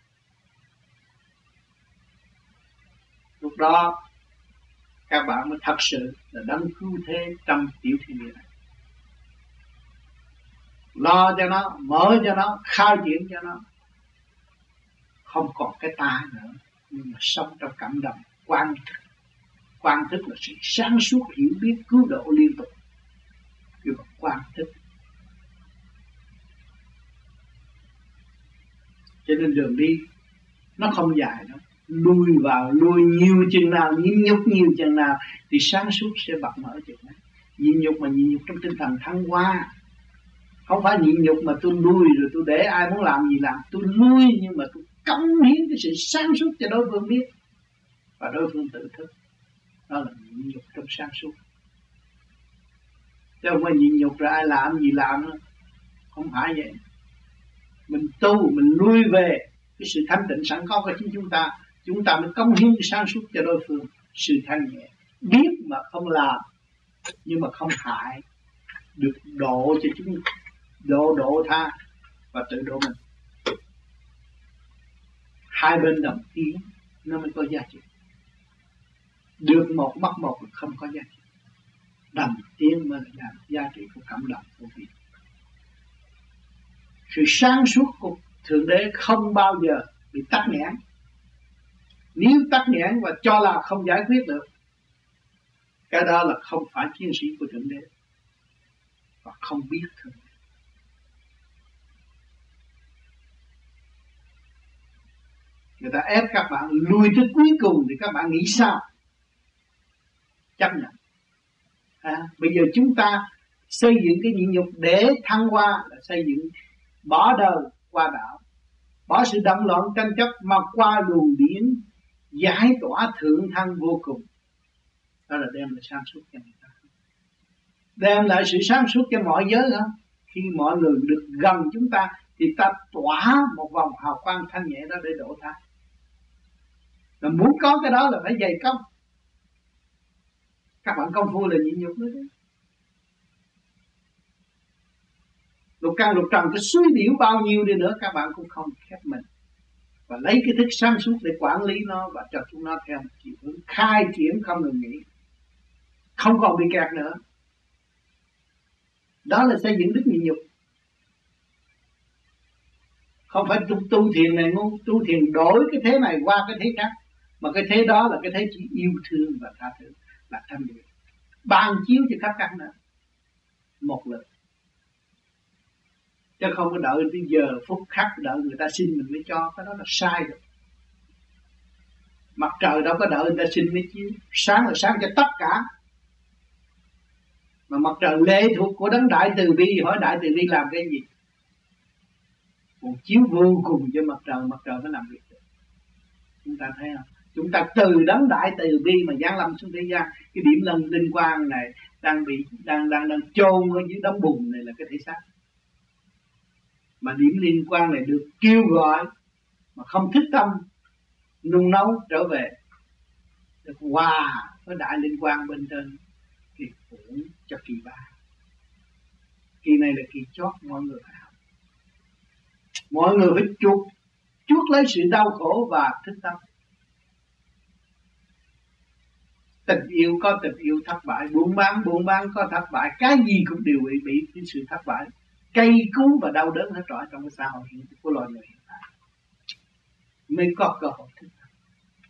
Lúc đó các bạn mới thật sự là đấng cứu thế trong tiểu thiên địa này. Lo cho nó, mở cho nó, khai triển cho nó, không còn cái ta nữa, nhưng mà sống trong cảm động quan thức. Quan thức là sự sáng suốt hiểu biết cứu độ liên tục, kêu là quan thức. Cho nên đường đi nó không dài đâu, lui vào lui nhiều chừng nào, nhịn nhục nhiều chừng nào thì sáng suốt sẽ bật mở chừng đó. Nhịn nhục mà nhịn nhục trong tinh thần thăng hoa, không phải nhịn nhục mà tôi nuôi rồi tôi để ai muốn làm gì làm. Tôi nuôi nhưng mà tôi cống hiến cái sự sáng suốt cho đối phương biết, và đối phương tự thức. Đó là nhịn nhục trong sáng suốt. Chứ không phải nhịn nhục rồi ai làm gì làm nữa. Không phải vậy. Mình tu, mình nuôi về cái sự thanh tịnh sẵn có của chính chúng ta, chúng ta mới cống hiến cái sáng suốt cho đối phương. Sự thanh nhẹ, biết mà không làm, nhưng mà không hại, được độ cho chúng, độ độ tha và tự độ mình. Hai bên đồng tiến nó mới có giá trị. Được một mất một là không có giá trị. Đồng tiến mới là giá trị của cảm động của việc. Sự sáng suốt của Thượng Đế không bao giờ bị tắc nghẽn. Nếu tắc nghẽn và cho là không giải quyết được, cái đó là không phải chiến sĩ của Thượng Đế và không biết Thượng Đế. Người ta ép các bạn lùi tới cuối cùng thì các bạn nghĩ sao? Chấp nhận. À, bây giờ chúng ta xây dựng cái nhịn nhục để thăng hoa là xây dựng bỏ đời qua đạo, bỏ sự động loạn tranh chấp mà qua luồng điển giải tỏa thượng thăng vô cùng. Đó là đem lại sáng suốt cho người ta, đem lại sự sáng suốt cho mọi giới không? Khi mọi người được gần chúng ta thì ta tỏa một vòng hào quang thanh nhẹ đó để độ tha. Mà muốn có cái đó là phải dày công. Các bạn công phu là nhịn nhục nữa đấy. Lục căn lục trần cái suy biểu bao nhiêu đi nữa các bạn cũng không khép mình, và lấy cái thức sáng suốt để quản lý nó và cho chúng nó theo một chiều hướng khai triển không ngừng nghỉ, không còn bị kẹt nữa. Đó là xây dựng đức nhịn nhục. Không phải tu, tu thiền này ngu, tu thiền đổi cái thế này qua cái thế khác, mà cái thế đó là cái thế chỉ yêu thương và tha thứ, là thanh điển, ban chiếu cho khắp các nơi một lần. Chứ không có đợi tới giờ phút khắc đợi người ta xin mình mới cho, cái đó là sai rồi. Mặt trời đâu có đợi người ta xin mới chiếu. Sáng là sáng cho tất cả, mà mặt trời lệ thuộc của đấng đại từ bi. Hỏi đại từ bi làm cái gì? Một chiếu vô cùng cho mặt trời, mặt trời mới làm việc được. Chúng ta thấy không? Chúng ta từ đấng đại từ bi mà giáng lâm xuống thế gian. Cái điểm lần linh quang này đang bị đang đang đang chôn ở dưới đống bùn này là cái thể xác. Mà điểm liên quan này được kêu gọi mà không thức tâm nung nấu trở về, được hòa với đại liên quan bên trên thì cũng cho kỳ ba. Kỳ này là kỳ chót, mọi người phải học. Mọi người phải chuốc chuốc lấy sự đau khổ và thức tâm. Tình yêu có tình yêu thất bại, buôn bán buôn bán có thất bại, cái gì cũng đều bị bị cái sự thất bại, cây cú và đau đớn hết trọi trong cái xã hội hiện của loài người hiện tại, mới có cơ hội thức tâm.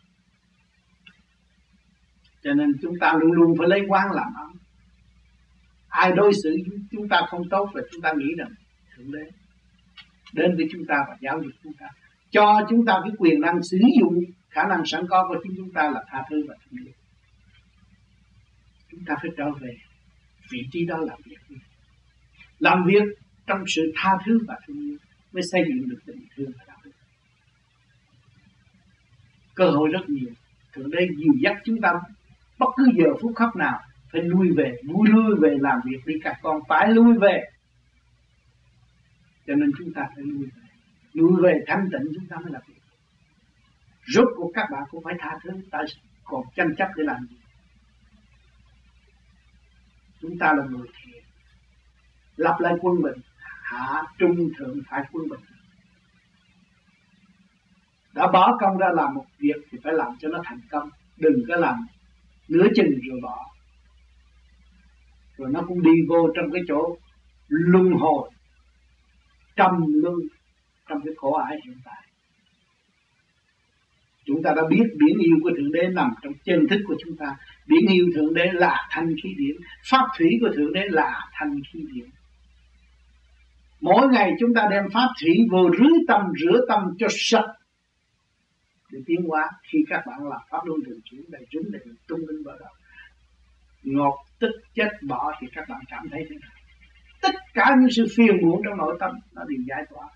Cho nên chúng ta luôn luôn phải lấy quán làm ấm. Ai đối xử chúng ta không tốt là chúng ta nghĩ rằng Thượng Đế đến với chúng ta và giáo dục chúng ta, cho chúng ta cái quyền năng sử dụng khả năng sẵn có của chính chúng ta là tha thứ và thương yêu. Chúng ta phải trở về vị trí đó làm việc. Làm việc trong sự tha thứ và thương yêu mới xây dựng được tình thương và đạo đức. Cơ hội rất nhiều. Thượng Đế dìu dắt chúng ta bất cứ giờ phút khắc nào phải lui về, vui lui về làm việc đi, các con phải lui về. Cho nên chúng ta phải lui về, lui về thanh tịnh chúng ta mới làm việc. Rốt cuộc các bạn cũng phải tha thứ, tại còn tranh chấp để làm gì? Chúng ta là người thiện, lập lại quân bình, hạ trung thượng phải quân bình. Đã bỏ công ra làm một việc thì phải làm cho nó thành công, đừng có làm nửa chừng rồi bỏ. Rồi nó cũng đi vô trong cái chỗ luân hồi, trầm luân trong cái khổ ải hiện tại. Chúng ta đã biết biển yêu của Thượng Đế nằm trong chân thức của chúng ta. Biển yêu Thượng Đế là thanh khí điển, pháp thủy của Thượng Đế là thanh khí điển. Mỗi ngày chúng ta đem pháp thủy vô rưới tâm, rửa tâm cho sạch để tiến hóa. Khi các bạn làm pháp luân thường chuyển đầy rúng đầy tung lên bờ đầu, ngọt tức chết bỏ thì các bạn cảm thấy thế nào? Tất cả những sự phiền muộn trong nội tâm nó đều giải tỏa,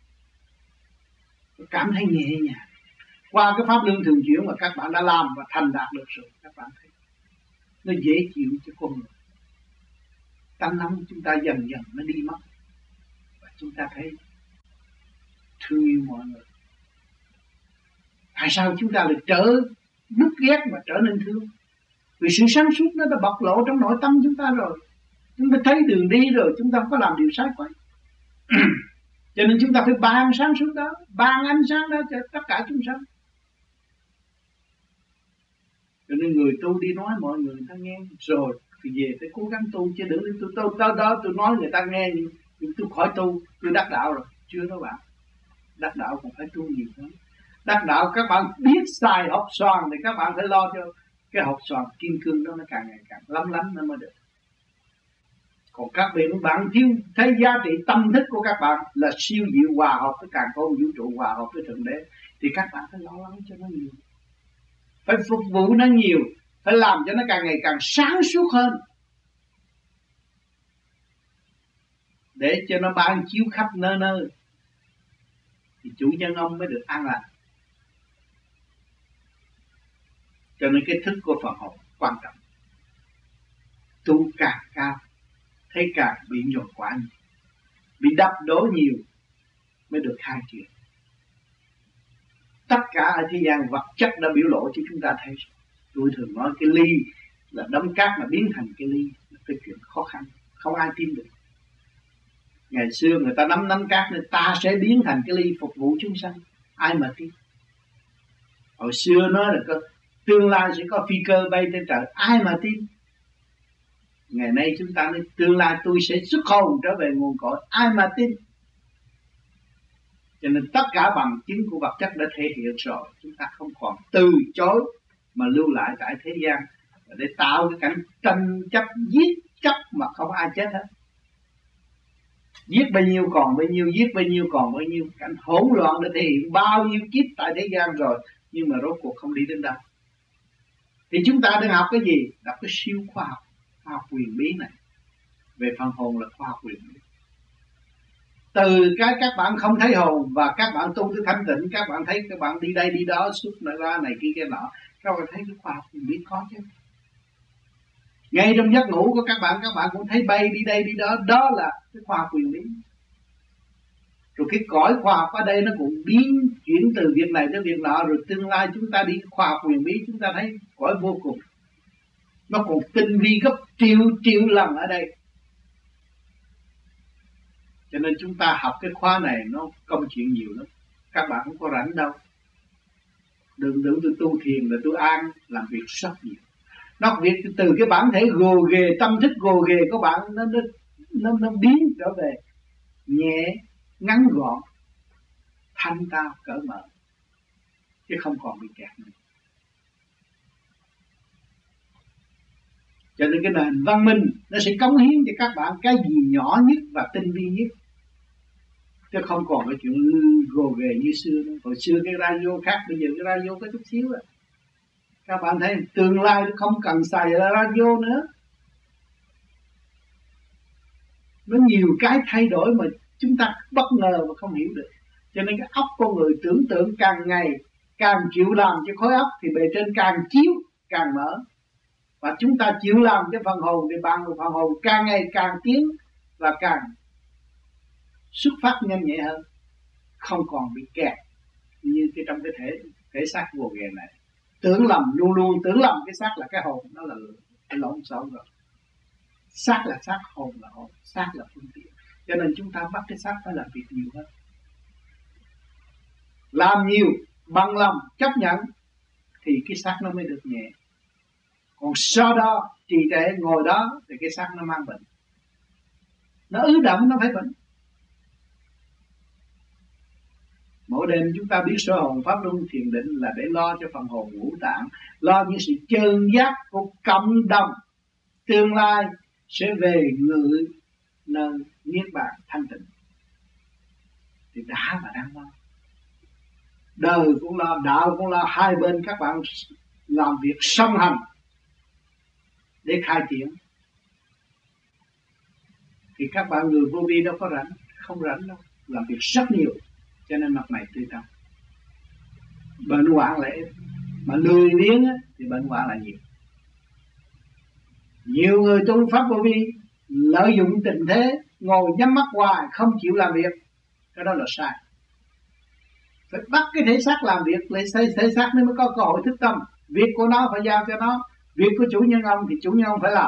cảm thấy nhẹ nhàng. Qua cái pháp luân thường chuyển mà các bạn đã làm và thành đạt được rồi, các bạn thấy nó dễ chịu cho con người. Tánh nóng chúng ta dần dần nó đi mất, và chúng ta thấy thương yêu mọi người. Tại sao chúng ta lại trở bức ghét mà trở nên thương? Vì sự sáng suốt nó đã bộc lộ trong nội tâm chúng ta rồi. Chúng ta thấy đường đi rồi, chúng ta không có làm điều sai quấy. Cho nên chúng ta phải ban sáng suốt đó, ban ánh sáng đó cho tất cả chúng sanh. Cho nên người tu đi nói mọi người ta nghe rồi thì về phải cố gắng tu, chứ đừng tôi tôi đó đó tôi nói người ta nghe nhưng, nhưng tôi khỏi tu, tôi đắc đạo rồi. Chưa đó bạn, đắc đạo còn phải tu nhiều hơn. Đắc đạo các bạn biết xài hộp xoàn thì các bạn phải lo cho cái hộp xoàn kim cương đó nó càng ngày càng lắm lắm nó mới được. Còn các bạn thiếu thấy giá trị tâm thức của các bạn là siêu diệu, hòa hợp với càn khôn vũ trụ, hòa hợp với Thượng Đế, thì các bạn phải lo lắng cho nó nhiều, phải phục vụ nó nhiều, phải làm cho nó càng ngày càng sáng suốt hơn, để cho nó ban chiếu khắp nơi nơi, thì chủ nhân ông mới được an lành. Cho nên cái thức của phần hồn quan trọng. Tu càng cao thấy càng bị nhồi quá nhiều, bị đập đổ nhiều mới được khai triển. Tất cả ở thế gian vật chất đã biểu lộ cho chúng ta thấy. Tôi thường nói cái ly là đống cát mà biến thành cái ly là cái chuyện khó khăn, không ai tin được. Ngày xưa người ta nắm nắm cát nên ta sẽ biến thành cái ly phục vụ chúng sanh, ai mà tin. Hồi xưa nói là có, tương lai sẽ có phi cơ bay trên trời, ai mà tin. Ngày nay chúng ta nói tương lai tôi sẽ xuất hồn trở về nguồn cội, ai mà tin. Cho nên tất cả bằng chứng của vật chất đã thể hiện rồi, chúng ta không còn từ chối mà lưu lại tại thế gian để tạo cái cảnh tranh chấp giết chấp mà không ai chết hết. Giết bao nhiêu còn bao nhiêu, giết bao nhiêu còn bao nhiêu, cảnh hỗn loạn đã thể hiện bao nhiêu kiếp tại thế gian rồi, nhưng mà rốt cuộc không đi đến đâu. Thì chúng ta đang học cái gì? Đọc cái siêu khoa học, khoa học quyền bí này. Về phần hồn là khoa học quyền bí. Từ cái các bạn không thấy hồn và các bạn tu tới thanh tịnh, các bạn thấy các bạn đi đây đi đó, xuất này ra này kia kia nọ, các bạn thấy cái khoa học quyền bí có chứ. Ngay trong giấc ngủ của các bạn, các bạn cũng thấy bay đi đây đi đó, đó là cái khoa học quyền bí. Rồi cái cõi khoa học ở đây nó cũng biến chuyển từ việc này tới việc nọ, rồi tương lai chúng ta đi khoa học quyền bí, chúng ta thấy cõi vô cùng. Nó còn tinh vi gấp triệu triệu lần ở đây. Cho nên chúng ta học cái khóa này nó công chuyện nhiều lắm. Các bạn không có rảnh đâu. Đừng tưởng tôi tu thiền là tôi an, làm việc rất nhiều. Nó việc từ cái bản thể gồ ghề, tâm thức gồ ghề của bạn nó nó nó, nó biến trở về nhẹ, ngắn gọn, thanh tao, cởi mở, chứ không còn bị kẹt nữa. Cho nên cái nền văn minh nó sẽ cống hiến cho các bạn cái gì nhỏ nhất và tinh vi nhất, chứ không còn cái chuyện gồ ghề như xưa nữa. Hồi xưa cái radio khác, bây giờ cái radio có chút xíu rồi. Các bạn thấy tương lai không cần xài radio nữa. Nó nhiều cái thay đổi mà chúng ta bất ngờ mà không hiểu được. Cho nên cái óc con người tưởng tượng càng ngày càng chịu làm cho khối óc thì bề trên càng chiếu càng mở. Và chúng ta chịu làm cho phần hồn thì bạn phần hồn càng ngày càng tiến và càng xuất phát nhanh nhẹ hơn, không còn bị kẹt như cái trong cái thể thể xác vô ghề này. Tưởng lầm, luôn luôn tưởng lầm cái xác là cái hồn, nó là cái lộn xộn rồi. Xác là xác, hồn là hồn, xác là phương tiện. Cho nên chúng ta bắt cái xác phải làm việc nhiều hơn. Làm nhiều bằng lòng chấp nhận thì cái xác nó mới được nhẹ. Còn sau đó trì trệ ngồi đó thì cái xác nó mang bệnh, nó ứ động, nó phải bệnh. Mỗi đêm chúng ta biết sơ hồn pháp luân thiền định là để lo cho phần hồn ngũ tạng, lo những sự chân giác của cộng đồng tương lai sẽ về ngự nơi niết bàn thanh tịnh. Thì đã và đang lo, đời cũng lo, đạo cũng lo, hai bên các bạn làm việc song hành để khai triển. Thì các bạn người vô vi đâu có rảnh, không rảnh đâu, làm việc rất nhiều. Cho nên mặt mày tươi tắn. Bệnh hoạn lại, mà lười biếng thì bệnh hoạn là nhiều. Nhiều người tu pháp vô vi lợi dụng tình thế, ngồi nhắm mắt hoài không chịu làm việc, cái đó là sai. Phải bắt cái thể xác làm việc, lấy thể xác nó mới có cơ hội thức tâm. Việc của nó phải giao cho nó, việc của chủ nhân ông thì chủ nhân ông phải làm.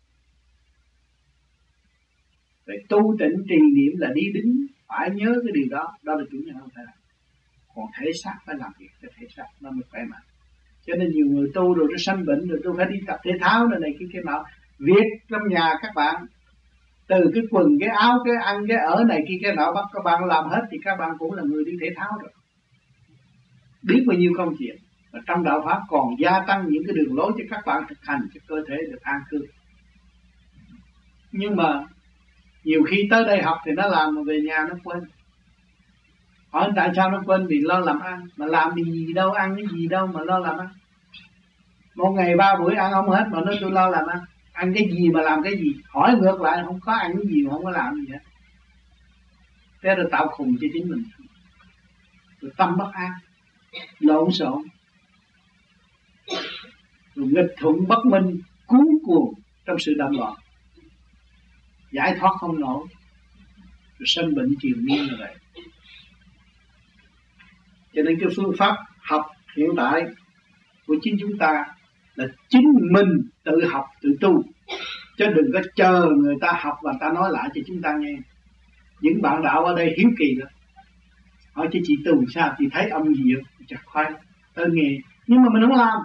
Phải tu tịnh trì niệm là đi đứng, phải nhớ cái điều đó, đó là chủ nhân ông phải làm. Còn thể xác phải làm việc, cái thể xác nó mới khỏe mạnh. Cho nên nhiều người tu rồi nó sanh bệnh, rồi tôi phải đi tập thể thao này này kia kia nọ. Việc trong nhà các bạn, từ cái quần, cái áo, cái ăn, cái ở này kia kia nọ, bắt các bạn làm hết thì các bạn cũng là người đi thể thao rồi. Biết bao nhiêu công chuyện. Và trong đạo pháp còn gia tăng những cái đường lối cho các bạn thực hành cho cơ thể được an cư. Nhưng mà nhiều khi tới đây học thì nó làm mà về nhà nó quên. Hỏi tại sao nó quên? Vì lo làm ăn. Mà làm thì gì đâu, ăn cái gì đâu mà lo làm ăn. Một ngày ba buổi ăn không hết mà nói tôi lo làm ăn. Ăn cái gì mà làm cái gì? Hỏi ngược lại không có ăn cái gì mà không có làm gì hết. Thế rồi tạo khùng cho chính mình. Rồi tâm bất an, lộn xộn, rồi nghịch thuận bất minh, cuốn cuồng trong sự đậm loạn, giải thoát không nổi, rồi sanh bệnh triền miên như vậy. Cho nên cái phương pháp học hiện tại của chính chúng ta là chính mình tự học tự tu, chứ đừng có chờ người ta học và ta nói lại cho chúng ta nghe. Những bạn đạo ở đây hiếu kỳ lắm, hỏi chứ chị tu sao, chị thấy âm gì không? Chặt khoai, tôi nghe, nhưng mà mình không làm.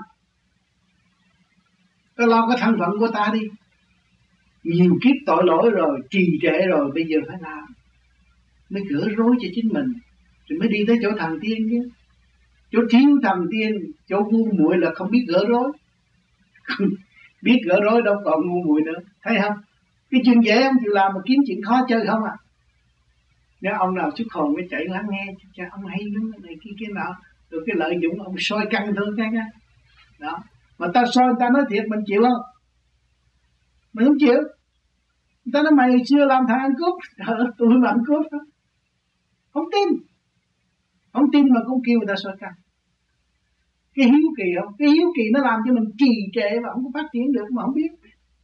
Tôi lo cái thân phận của ta đi. Nhiều kiếp tội lỗi rồi, trì trệ rồi, bây giờ phải làm. Mới gỡ rối cho chính mình, rồi mới đi tới chỗ thần tiên chứ. Chỗ thiếu thần tiên, chỗ ngu muội là không biết gỡ rối. Biết gỡ rối đâu còn ngu muội nữa, thấy không? Cái chuyện dễ ông chịu làm mà kiếm chuyện khó chơi không à. Nếu ông nào xuất hồn mới chạy lắng nghe, cha ông hay lắm này kia kia nào, rồi cái lợi dụng ông soi căng thương cái á. Đó. Mà ta soi người ta nói thiệt mình chịu không? Mình không chịu. Người ta nói mày xưa làm thằng ăn cướp, trời, tôi làm ăn cướp đó. Không tin. Không tin mà cũng kêu người ta soi căng. Cái hiếu kỳ không? Cái hiếu kỳ nó làm cho mình trì trệ và không có phát triển được mà không biết.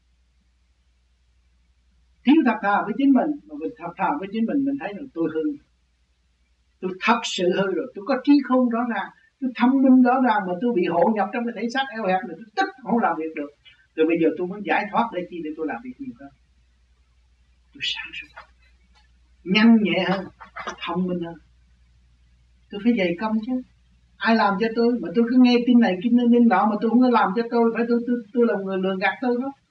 Thiếu thật thà với chính mình, mà mình thật thà với chính mình, mình thấy rằng tôi hư. Tôi thật sự hư rồi, tôi có trí khôn rõ ràng, tôi thông minh rõ ràng mà tôi bị hộ nhập trong cái thể xác eo hẹp này, tôi tức không làm việc được. Rồi bây giờ tôi muốn giải thoát để chi, để tôi làm việc nhiều hơn. Tôi sáng suốt, nhanh nhẹ hơn, thông minh hơn. Tôi phải dày công chứ. Ai làm cho tôi, mà tôi cứ nghe tin này, tin tin nọ mà tôi không có làm cho tôi, phải tôi tôi tôi là người lường gạt tôi đó.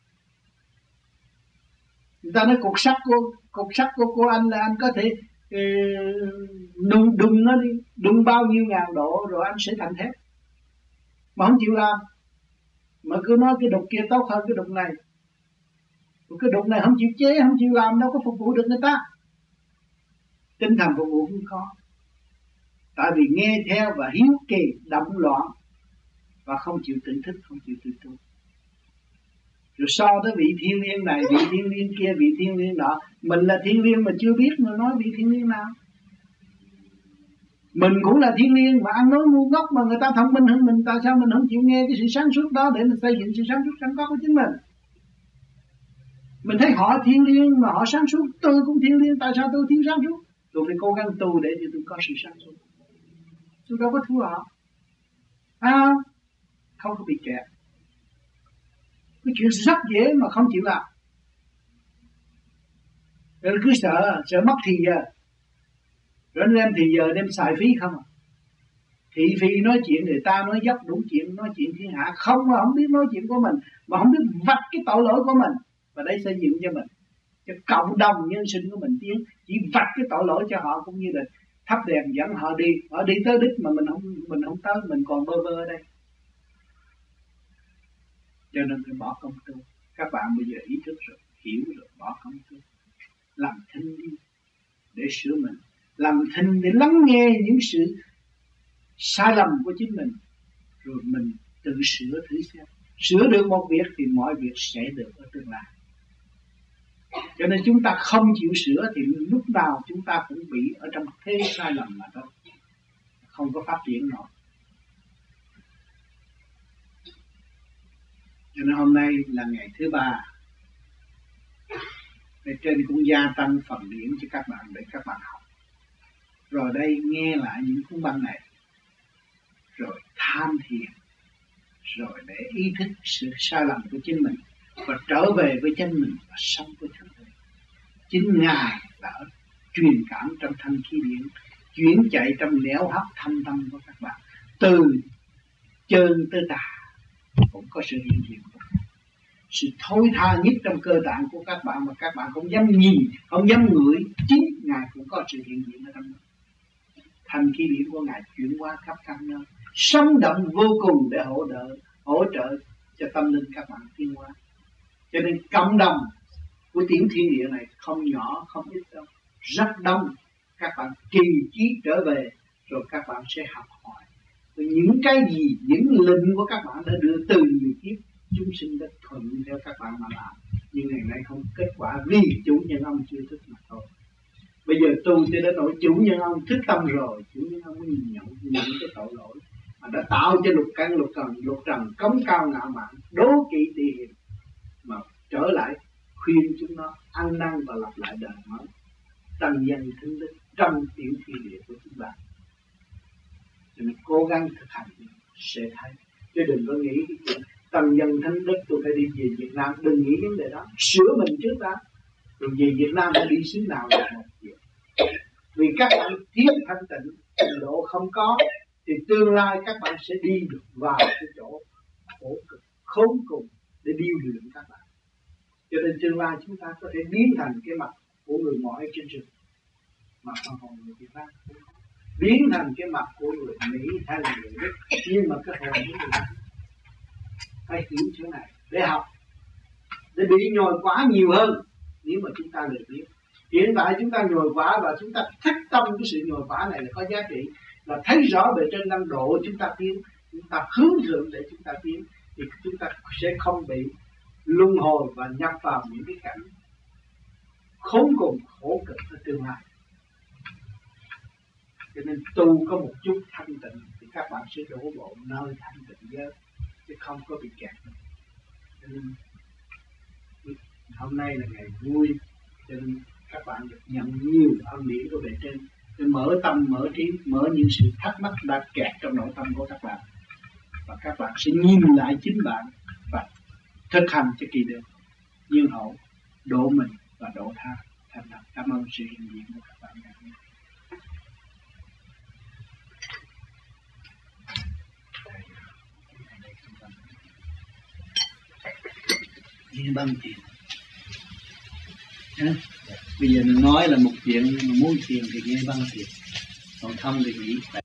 Người ta nói cục sắt của cục sắt của cô anh là anh có thể uh, đùng đùng nó đi, đùng bao nhiêu ngàn độ rồi anh sẽ thành thép. Mà không chịu làm, mà cứ nói cái đục kia tốt hơn cái đục này. Cái đục này không chịu chế, không chịu làm, đâu có phục vụ được người ta. Tinh thần phục vụ không có. Tại vì nghe theo và hiếu kỳ, động loạn và không chịu tỉnh thức, không chịu tự tu. rồi so tới vị thiên liêng này, vị thiên liêng kia, vị thiên liêng nọ. Mình là thiên liêng mà chưa biết mà nói vị thiên liêng nào. Mình cũng là thiên liêng mà ăn nói ngu ngốc mà người ta thông minh hơn mình, tại sao mình không chịu nghe cái sự sáng suốt đó để mình xây dựng sự sáng suốt sẵn có của chính mình? Mình thấy họ thiên liêng mà họ sáng suốt, tôi cũng thiên liêng, tại sao tôi thiếu sáng suốt? Tôi phải cố gắng tu để cho tôi có sự sáng suốt. Tôi đâu có thua họ. À, không có bị kẹt. Cái chuyện rất dễ mà không chịu làm. Rồi cứ sợ, sợ mất thì giờ. Rồi anh em thì giờ đem xài phí không à. Thị phi nói chuyện người ta nói dốc đủ chuyện, nói chuyện thiên hạ không mà không biết nói chuyện của mình, mà không biết vạch cái tội lỗi của mình và để xây dựng cho mình, cho cộng đồng nhân sinh của mình tiến, chỉ vạch cái tội lỗi cho họ cũng như là thắp đèn dẫn họ đi, họ đi tới đích mà mình không mình không tới, mình còn bơ vơ ở đây. Cho nên phải bỏ công tu. Các bạn bây giờ ý thức rồi, hiểu rồi, bỏ công tu, làm thinh đi để sửa mình, làm thinh để lắng nghe những sự sai lầm của chính mình, rồi mình tự sửa thử xem. Sửa được một việc thì mọi việc sẽ được ở tương lai. Cho nên chúng ta không chịu sửa thì lúc nào chúng ta cũng bị ở trong thế sai lầm mà thôi, không có phát triển nổi. Cho nên hôm nay là ngày thứ ba, để trên cũng gia tăng phần điểm cho các bạn để các bạn học. Rồi đây nghe lại những cuốn băng này, rồi tham thiền, rồi để ý thức sự sai lầm của chính mình và trở về với chính mình và sống với Thượng Đế. Chính Ngài là ở truyền cảm trong thanh khí điển, chuyển chạy trong nẻo hấp thâm tâm của các bạn, từ chân tới tà cũng có sự hiện diện của các bạn. Sự thối tha nhất trong cơ tạng của các bạn mà các bạn không dám nhìn, không dám ngửi, chính Ngài cũng có sự hiện diện ở trong đó. Thanh khí điển của Ngài chuyển qua khắp các nơi, sống động vô cùng để hỗ trợ hỗ trợ cho tâm linh các bạn tiến hóa. Cho nên cộng đồng của tiếng thiên địa này không nhỏ không ít đâu, rất đông. Các bạn kỳ chí trở về rồi các bạn sẽ học hỏi những cái gì, những lệnh của các bạn đã đưa từ nhiều kiếp chúng sinh đã thuận theo các bạn mà làm, nhưng ngày nay không kết quả vì chủ nhân ông chưa thức mà thôi. Bây giờ tu cho đến nỗi chủ nhân ông thức tâm rồi, chủ nhân ông mới nhận nhận cái tội lỗi mà đã tạo cho lục căn lục trần lục trần cống cao ngạo mạn đố kỵ tỳ hiềm, mà trở lại khuyên chúng nó ăn năn và lập lại đời mới, tăng dân thính đức trong tiểu thiên địa của chúng ta. Cho nên cố gắng thực hành sẽ thấy, chứ đừng có nghĩ cái chuyện tăng dân thính đức tôi phải đi về Việt Nam, đừng nghĩ vấn đề đó, sửa mình trước đã, rồi về Việt Nam phải đi xứ nào là một chuyện. Vì các bạn thiếu thanh tịnh, trình độ không có, thì tương lai các bạn sẽ đi được vào cái chỗ khổ cực, khốn cùng để điêu luyện các bạn. Cho nên tương lai chúng ta có thể biến thành cái mặt của người mỏi trên rừng, mặt phần hồn người Việt Nam, biến thành cái mặt của người Mỹ hay là người Đức, nhưng mà cái hồn của người Việt phải hiểu chỗ này để học, để bị nhồi quả nhiều hơn nếu mà chúng ta lười biết. Hiện tại chúng ta nhồi quả và chúng ta thích tâm cái sự nhồi quả này là có giá trị, là thấy rõ bề trên năng độ chúng ta tiến, chúng ta hướng thượng để chúng ta tiến, thì chúng ta sẽ không bị luân hồi và nhập vào những cái cảnh khốn cùng khổ cực ở tương lai. Cho nên tu có một chút thanh tịnh thì các bạn sẽ đổ bộ nơi thanh tịnh giới, chứ không có bị kẹt. Cho nên hôm nay là ngày vui, cho nên các bạn được nhận nhiều ân điển của bề trên, để mở tâm, mở trí, mở những sự thắc mắc đã kẹt trong nội tâm của các bạn, và các bạn sẽ nhìn lại chính bạn và thực hành cho kỳ được nhiên hậu, độ mình và độ tha. Thành thật cảm ơn sự hiện diện của các bạn ngày hôm nay. Nghe băng tiền. À, bây giờ nói là một chuyện, muốn tiền thì nghe băng tiền, còn không thì nghĩ